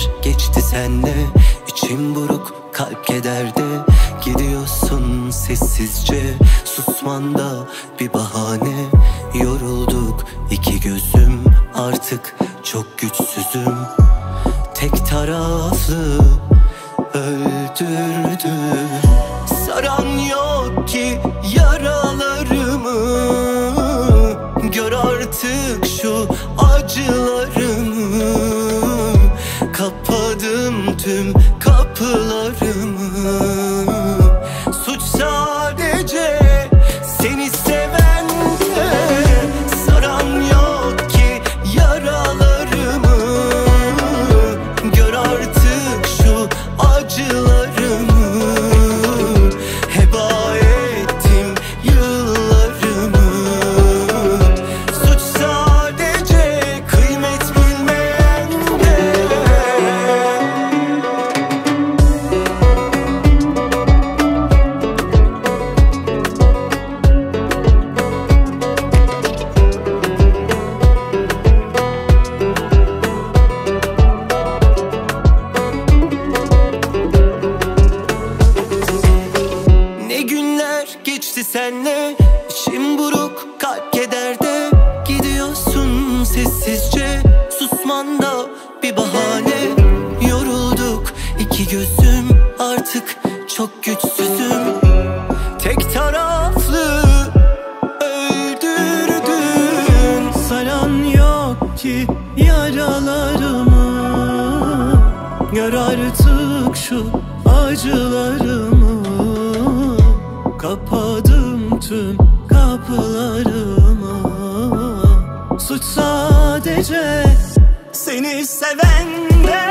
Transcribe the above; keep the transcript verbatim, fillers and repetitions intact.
günler geçti senle, içim buruk, kalp kederde. Gidiyorsun sessizce, susmanda bir bahane. Yorulduk iki gözüm, artık çok güçsüzüm. Tek taraflı öldürdü. Saran yok ki yaralarımı, gör artık şu acılarımı. Kapadım tüm kapılarımı. Suç sadece seni sevende. Saran yok ki yaralarımı, gör artık şu acılarımı. Heba ettim yıllarımı. Suç sadece kıymet bilmeyende. Ne günler geçti senle, içim buruk, kalp kederde. Gidiyorsun sessizce, susmanda bir bahane. Yorulduk iki gözüm, artık çok güçsüzüm. Tek taraflı öldürdün. Saran yok ki yaralarımı, gör artık şu acılarımı. Kapadım tüm kapılarımı. Suç sadece seni sevende.